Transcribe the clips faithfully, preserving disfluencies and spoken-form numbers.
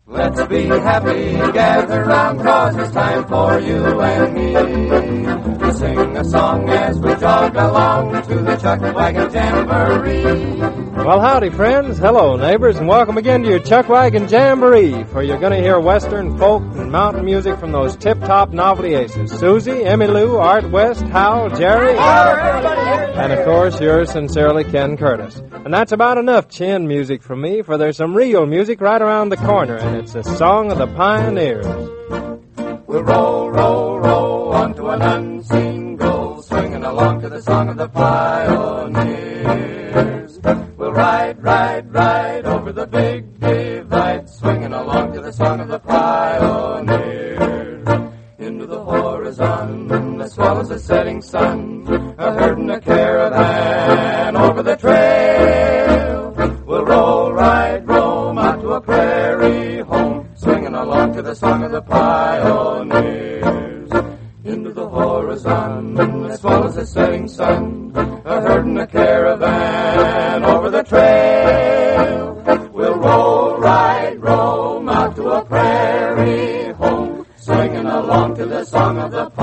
Let's be happy, gather round, 'cause it's time for you and me to sing a song as we jog along to the Chuck Wagon Jamboree. Well, howdy, friends. Hello, neighbors, and welcome again to your Chuck Wagon Jamboree, for you're going to hear Western, folk, and mountain music from those tip-top novelty aces. Susie, Emmylou, Art West, Hal, Jerry, and, of course, yours sincerely, Ken Curtis. And that's about enough chin music from me, for there's some real music right around the corner, and it's a song of the pioneers. We'll roll, roll, roll onto an unseen goal, swinging along to the song of the pioneers. We'll ride, ride, ride over the big divide, swinging along to the song of the pioneers. Into the horizon, as well as the setting sun, a herd and a caravan over the trail. We'll roll, ride, roam out to a prairie home, swinging along to the song of the pioneers. Into the horizon, as well as the setting sun, a herd and a caravan over the trail. We'll roll, ride, roam out to a prairie home, swinging along to the song of the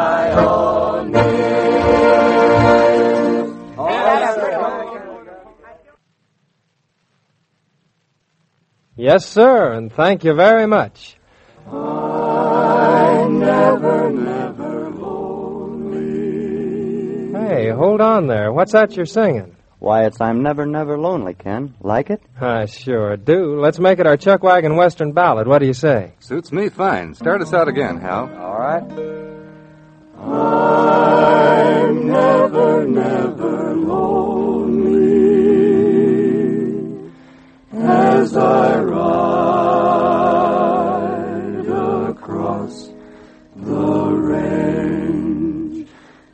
pioneers. Yes, sir, and thank you very much. I'm never, never lonely. Hey, hold on there. What's that you're singing? Why, it's I'm Never, Never Lonely, Ken. Like it? I sure do. Let's make it our Chuck Wagon Western ballad. What do you say? Suits me fine. Start us out again, Hal. All right. I'm never, never lonely as I ride across the range.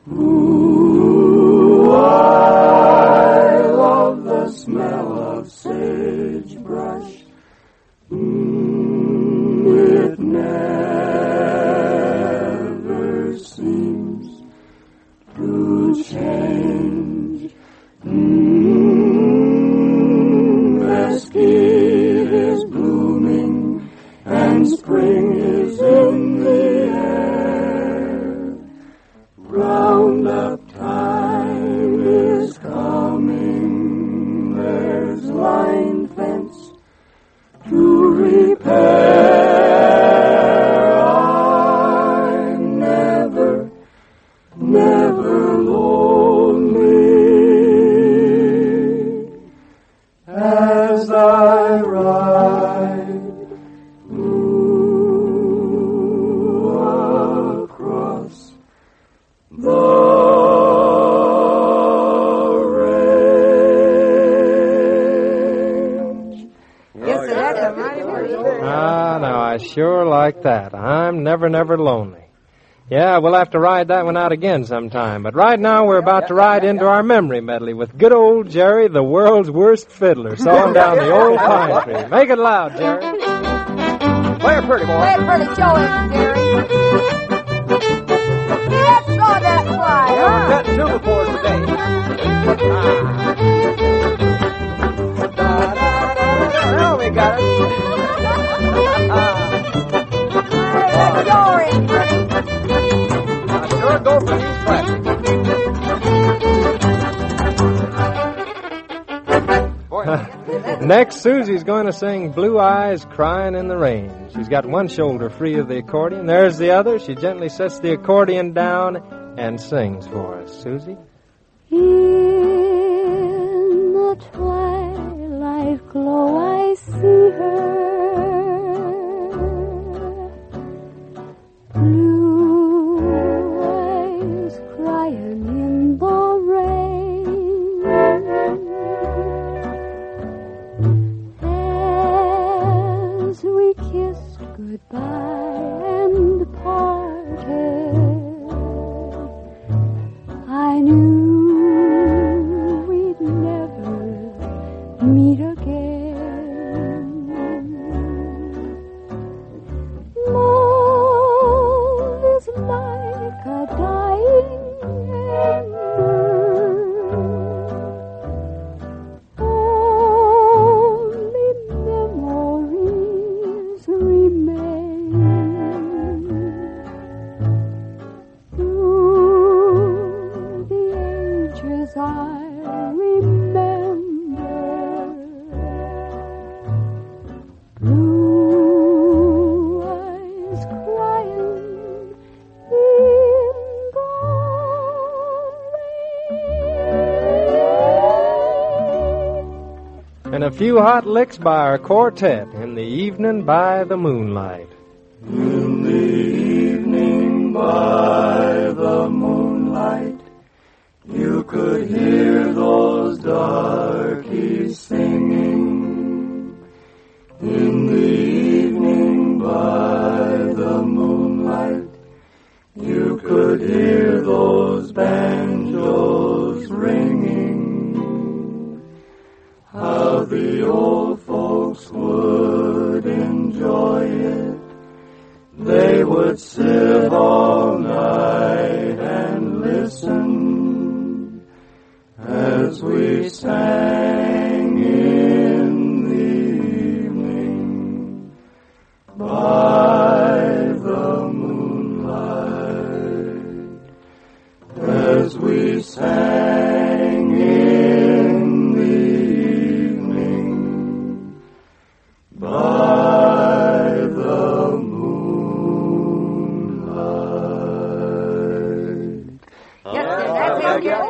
Ooh, I love the smell of sagebrush. Mm, it never seems to change. Mm, mesquite is blooming and spring is in the air. Roundup time is coming. There's line fence to repair. I'm never, never lonely as I ride ooh, across the range. Ah, now, I sure like that. I'm never, never lonely. Yeah, we'll have to ride that one out again sometime. But right now, we're about to ride into our memory medley with good old Jerry, the world's worst fiddler, sawing down the old pine tree. Make it loud, Jerry. Play it pretty, boy. Play it pretty, show it, Jerry. Let's saw that fly, huh? Got two before today. Well, we got it. Let's show it, pretty. I sure go for these classics. Next, Susie's going to sing Blue Eyes Crying in the Rain. She's got one shoulder free of the accordion. There's the other. She gently sets the accordion down and sings for us. Susie? In the twilight glow I see her, blue eyes crying in the rain. As we kissed goodbye and parted, I knew we'd never meet again. Love is like a dying ember, only memories a few hot licks by our quartet in the evening by the moonlight. In the evening by the moonlight, you could hear those darkies singing. In the evening by the moonlight, you could hear those banjos ringing. How the old folks would enjoy it. They would sit all night and listen as we sang in the evening by the moonlight. As we sang in the evening by the moonlight. Yes, that's it, Gary.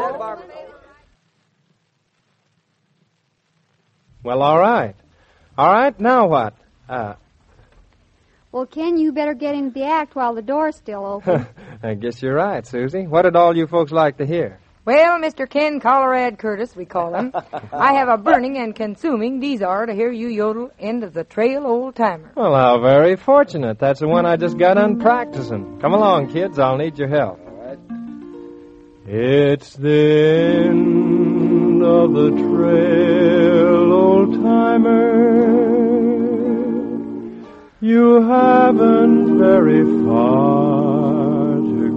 Well, all right. All right, now what? Uh, Well, Ken, you better get into the act while the door's still open. I guess you're right, Susie. What did all you folks like to hear? Well, Mister Ken Colorad Curtis, we call him, I have a burning and consuming desire to hear you yodel End of the Trail Old Timer. Well, how very fortunate. That's the one I just got done practicing. Come along, kids. I'll need your help. It's the end of the trail, old timer. You haven't very far to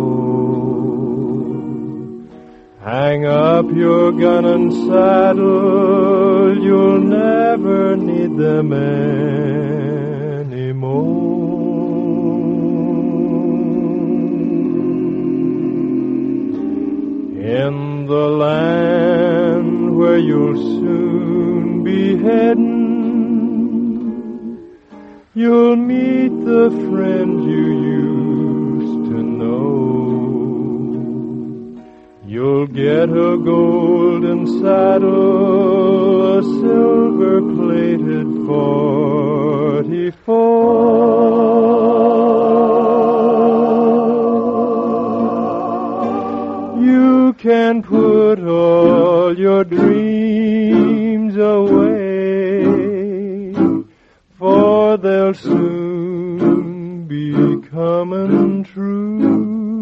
go. Hang up your gun and saddle. You'll never need them anymore. In the land where you'll soon be heading, you'll meet the friend you used to know. You'll get a golden saddle, a silver-plated forty-four. You can put all your dreams away, for they'll soon be coming true.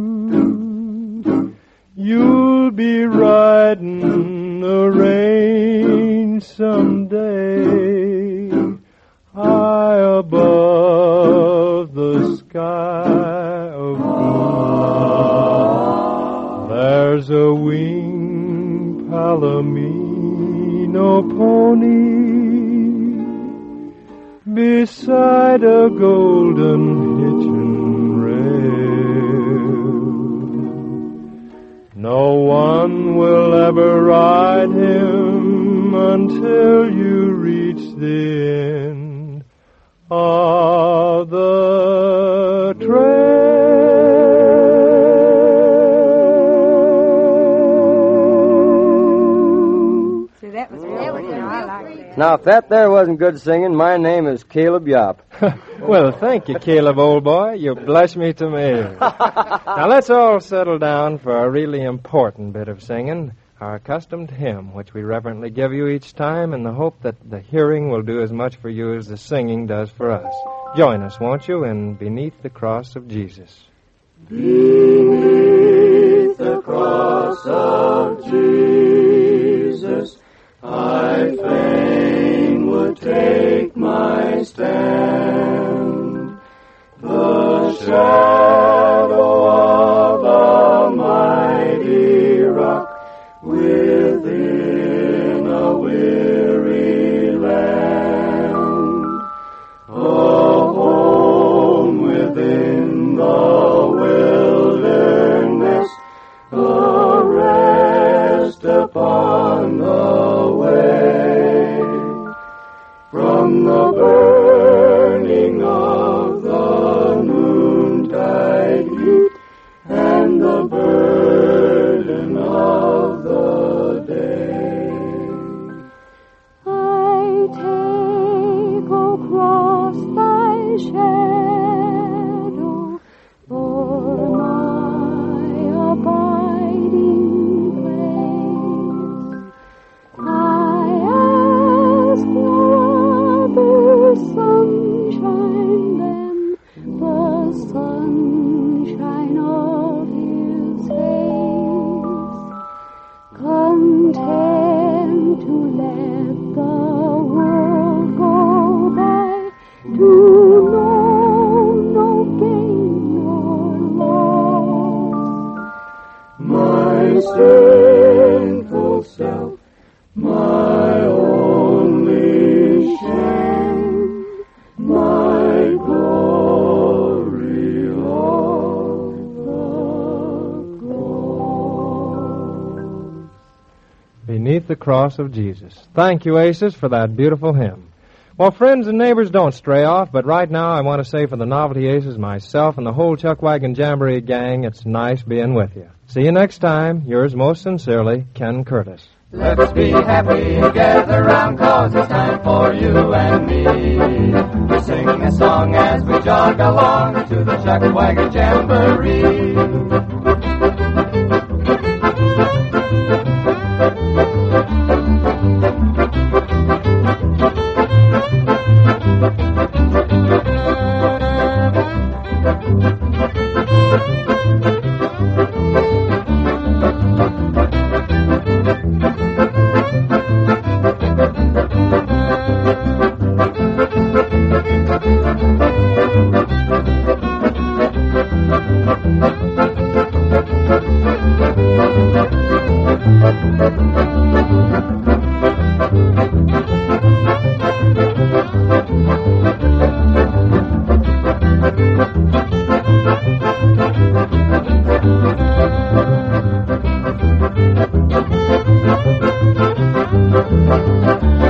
You'll be riding a range someday, high above the sky of blue. There's a winged Palomino pony beside a golden hitching rail. No one will ever ride him until you reach the end of the trail. See, that was really good. I like that. Now, if that there wasn't good singing, my name is Caleb Yop. Well, thank you, Caleb, old boy. You blush me to my ears. Now, let's all settle down for a really important bit of singing, our accustomed hymn, which we reverently give you each time in the hope that the hearing will do as much for you as the singing does for us. Join us, won't you, in Beneath the Cross of Jesus. Beneath the cross of Jesus, I fain would take my stand. The shadow of a mighty rock within a weary land, a home within the wilderness, a rest upon the way. From the birth beneath the cross of Jesus. Thank you, Aces, for that beautiful hymn. Well, friends and neighbors, don't stray off, but right now I want to say for the Novelty Aces, myself, and the whole Chuck Wagon Jamboree gang, it's nice being with you. See you next time. Yours most sincerely, Ken Curtis. Let's be happy, gather round, cause it's time for you and me to sing a song as we jog along to the Chuck Wagon Jamboree. Thank you.